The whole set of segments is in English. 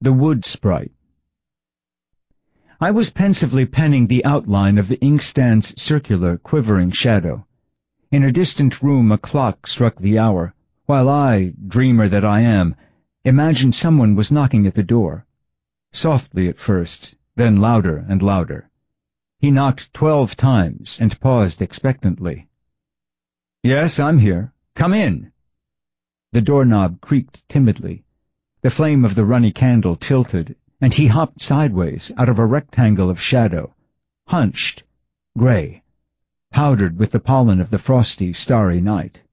The Wood Sprite. I was pensively penning the outline of the inkstand's circular, quivering shadow. In a distant room a clock struck the hour, while I, dreamer that I am, imagined someone was knocking at the door. Softly at first, then louder and louder. He knocked 12 times and paused expectantly. "Yes, I'm here. Come in." The doorknob creaked timidly. The flame of the runny candle tilted, and he hopped sideways out of a rectangle of shadow, hunched, gray, powdered with the pollen of the frosty, starry night.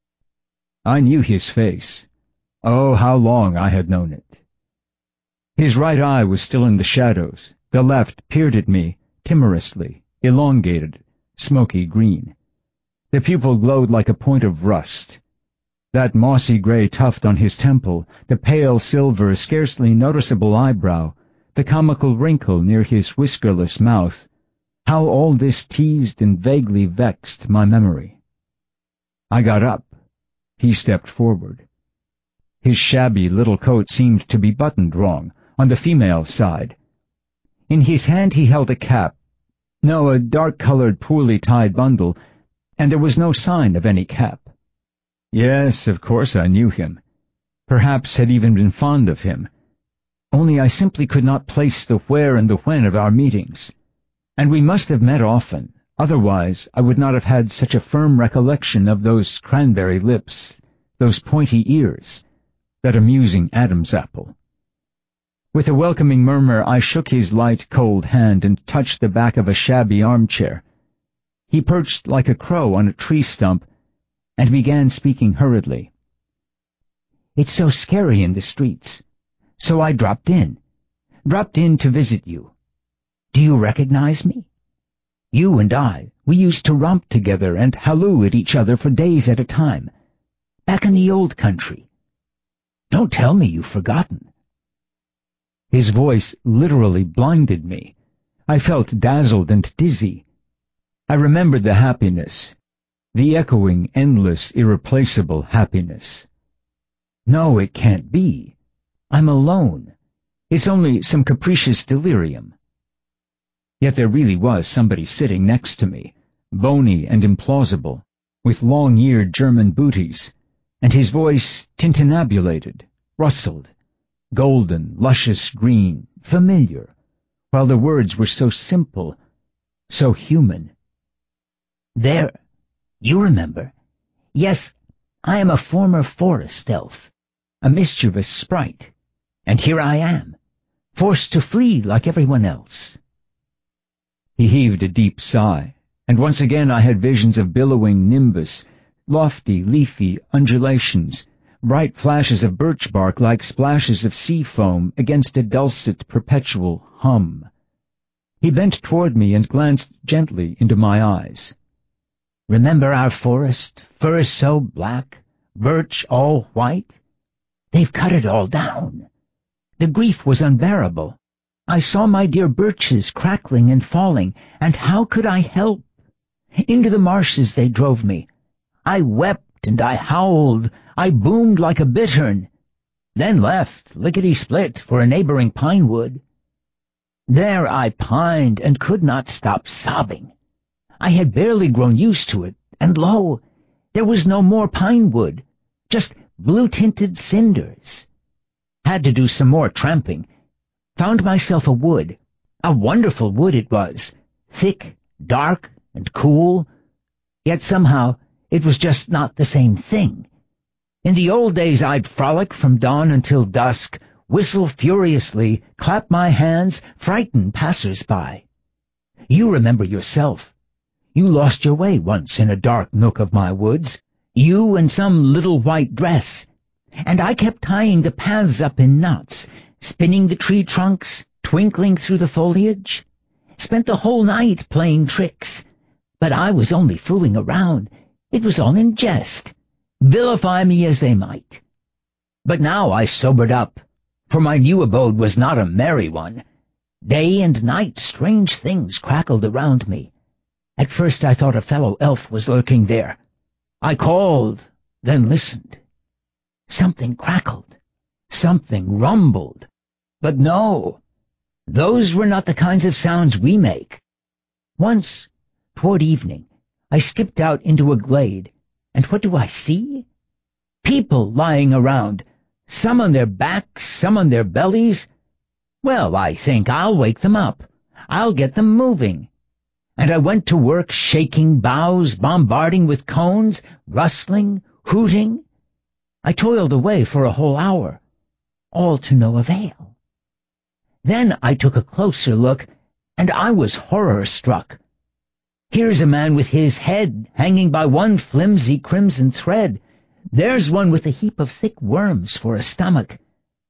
I knew his face. Oh, how long I had known it. His right eye was still in the shadows. The left peered at me, timorously, elongated, smoky green. The pupil glowed like a point of rust. That mossy gray tuft on his temple, the pale silver, scarcely noticeable eyebrow, the comical wrinkle near his whiskerless mouth, how all this teased and vaguely vexed my memory. I got up. He stepped forward. His shabby little coat seemed to be buttoned wrong, on the female side. In his hand he held a cap. No, a dark-colored, poorly tied bundle, and there was no sign of any cap. Yes, of course I knew him. Perhaps had even been fond of him. Only I simply could not place the where and the when of our meetings. And we must have met often, otherwise I would not have had such a firm recollection of those cranberry lips, those pointy ears, that amusing Adam's apple. With a welcoming murmur I shook his light, cold hand and touched the back of a shabby armchair. He perched like a crow on a tree stump and began speaking hurriedly. "It's so scary in the streets, so I dropped in to visit you. Do you recognize me? You and I, we used to romp together and halloo at each other for days at a time, back in the old country. Don't tell me you've forgotten." His voice literally blinded me. I felt dazzled and dizzy. I remembered the happiness, the echoing, endless, irreplaceable happiness. No, it can't be. I'm alone. It's only some capricious delirium. Yet there really was somebody sitting next to me, bony and implausible, with long-eared German booties, and his voice tintinnabulated, rustled, golden, luscious green, familiar, while the words were so simple, so human. "There, you remember. Yes, I am a former forest elf, a mischievous sprite, and here I am, forced to flee like everyone else." He heaved a deep sigh, and once again I had visions of billowing nimbus, lofty, leafy undulations, bright flashes of birch bark like splashes of sea foam against a dulcet, perpetual hum. He bent toward me and glanced gently into my eyes. "Remember our forest, firs so black, birch all white? They've cut it all down. The grief was unbearable. I saw my dear birches crackling and falling, and how could I help? Into the marshes they drove me. I wept and I howled, I boomed like a bittern, then left, lickety-split, for a neighboring pine wood. There I pined and could not stop sobbing. I had barely grown used to it, and lo, there was no more pine wood, just blue-tinted cinders. Had to do some more tramping. Found myself a wood. A wonderful wood it was, thick, dark, and cool. Yet somehow it was just not the same thing. In the old days I'd frolic from dawn until dusk, whistle furiously, clap my hands, frighten passers-by. You remember yourself. You lost your way once in a dark nook of my woods, you and some little white dress, and I kept tying the paths up in knots, spinning the tree trunks, twinkling through the foliage. Spent the whole night playing tricks, but I was only fooling around. It was all in jest. Vilify me as they might. But now I sobered up, for my new abode was not a merry one. Day and night strange things crackled around me. At first I thought a fellow elf was lurking there. I called, then listened. Something crackled, something rumbled, But no, those were not the kinds of sounds we make. Once, toward evening, I skipped out into a glade, and what do I see? People lying around, some on their backs, some on their bellies. Well, I think I'll wake them up. I'll get them moving. And I went to work shaking boughs, bombarding with cones, rustling, hooting. I toiled away for a whole hour, all to no avail. Then I took a closer look, and I was horror-struck. Here's a man with his head hanging by one flimsy crimson thread. There's one with a heap of thick worms for a stomach.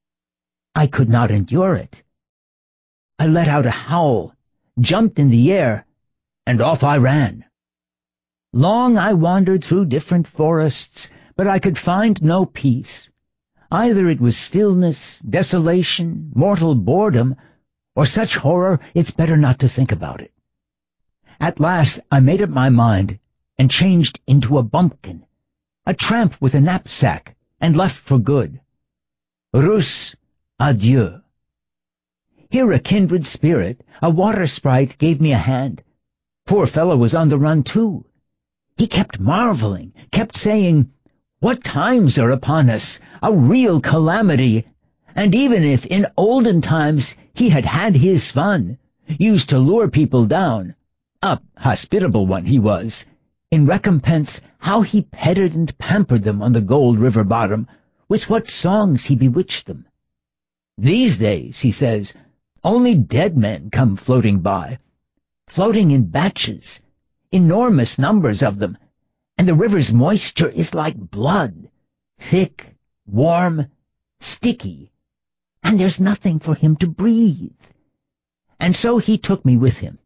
I could not endure it. I let out a howl, jumped in the air, and off I ran. Long I wandered through different forests, but I could find no peace. Either it was stillness, desolation, mortal boredom, or such horror it's better not to think about it. At last I made up my mind and changed into a bumpkin, a tramp with a knapsack, and left for good. Rus, adieu. Here a kindred spirit, a water sprite, gave me a hand. Poor fellow was on the run too. He kept marveling, kept saying, "What times are upon us, a real calamity." And even if in olden times he had had his fun, used to lure people down, a hospitable one he was, in recompense how he petted and pampered them on the Gold River bottom, with what songs he bewitched them. These days, he says, only dead men come floating by, floating in batches, enormous numbers of them, and the river's moisture is like blood, thick, warm, sticky, and there's nothing for him to breathe. And so he took me with him.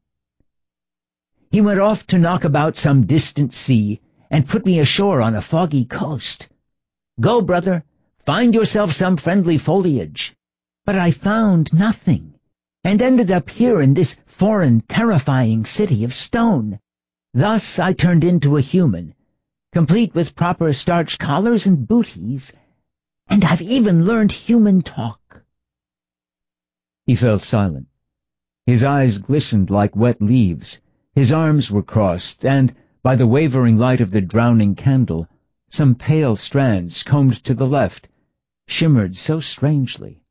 He went off to knock about some distant sea and put me ashore on a foggy coast. Go, brother, find yourself some friendly foliage. But I found nothing, and ended up here in this foreign, terrifying city of stone. Thus I turned into a human, complete with proper starched collars and booties, and I've even learned human talk. He fell silent. His eyes glistened like wet leaves. His arms were crossed, and, by the wavering light of the drowning candle, some pale strands, combed to the left, shimmered so strangely.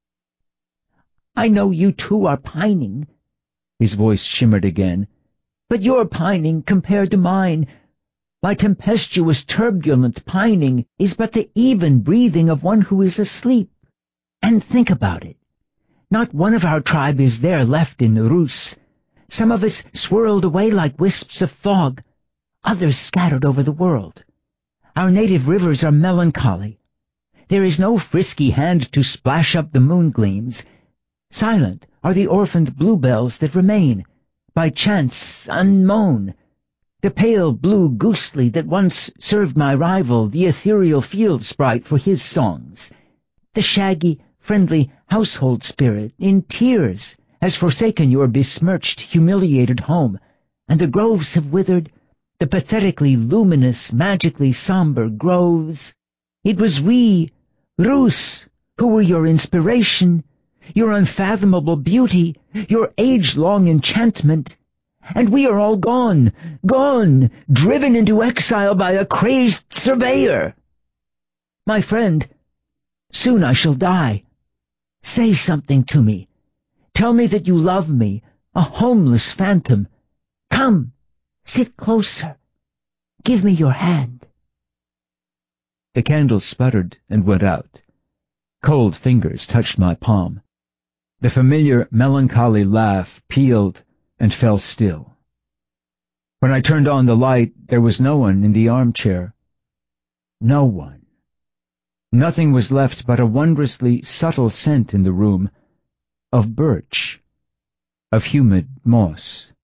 I know you too are pining, his voice shimmered again, but your pining compared to mine, my tempestuous, turbulent pining, is but the even breathing of one who is asleep. And think about it. Not one of our tribe is there left in Rus. Some of us swirled away like wisps of fog, others scattered over the world. Our native rivers are melancholy. There is no frisky hand to splash up the moon gleams. Silent are the orphaned bluebells that remain, by chance unmown. The pale blue goosely that once served my rival, the ethereal field sprite, for his songs. The shaggy, friendly household spirit, in tears, has forsaken your besmirched, humiliated home, and the groves have withered, the pathetically luminous, magically somber groves. It was we, Rus, who were your inspiration, your unfathomable beauty, your age-long enchantment, and we are all gone, gone, driven into exile by a crazed surveyor. My friend, soon I shall die. Say something to me. Tell me that you love me, a homeless phantom. Come, sit closer. Give me your hand. The candle sputtered and went out. Cold fingers touched my palm. The familiar, melancholy laugh pealed and fell still. When I turned on the light, there was no one in the armchair. No one. Nothing was left but a wondrously subtle scent in the room, of birch, of humid moss.